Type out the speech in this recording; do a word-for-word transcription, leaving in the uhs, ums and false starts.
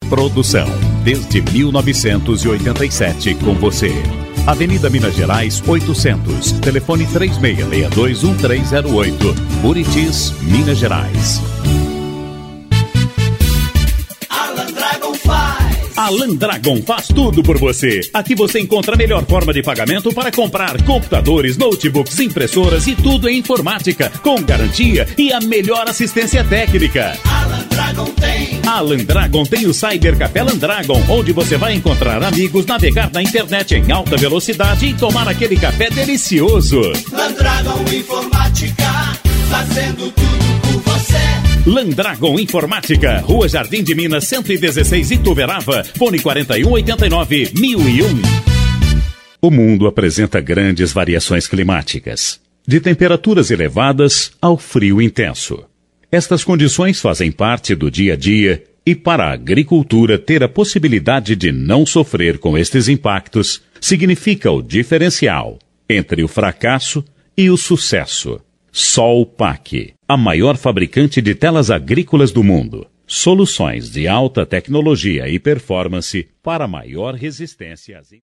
Produção, desde mil novecentos e oitenta e sete, com você. Avenida Minas Gerais, oitocentos. Telefone três seis seis dois um três zero oito. Buritis, Minas Gerais. Alan Dragon faz. Alan Dragon faz tudo por você. Aqui você encontra a melhor forma de pagamento para comprar computadores, notebooks, impressoras e tudo em informática, com garantia e a melhor assistência técnica. Alan Dragon tem. Alan Dragon tem o Cyber Café Alan Dragon, onde você vai encontrar amigos, navegar na internet em alta velocidade e tomar aquele café delicioso. Alan Dragon Informática, fazendo tudo por você. Landragon Informática, Rua Jardim de Minas, cento e dezesseis, Ituverava, fone quarenta e um, oitenta e nove, mil e um. O mundo apresenta grandes variações climáticas, de temperaturas elevadas ao frio intenso. Estas condições fazem parte do dia a dia e para a agricultura ter a possibilidade de não sofrer com estes impactos significa o diferencial entre o fracasso e o sucesso. Solpac, a maior fabricante de telas agrícolas do mundo. Soluções de alta tecnologia e performance para maior resistência às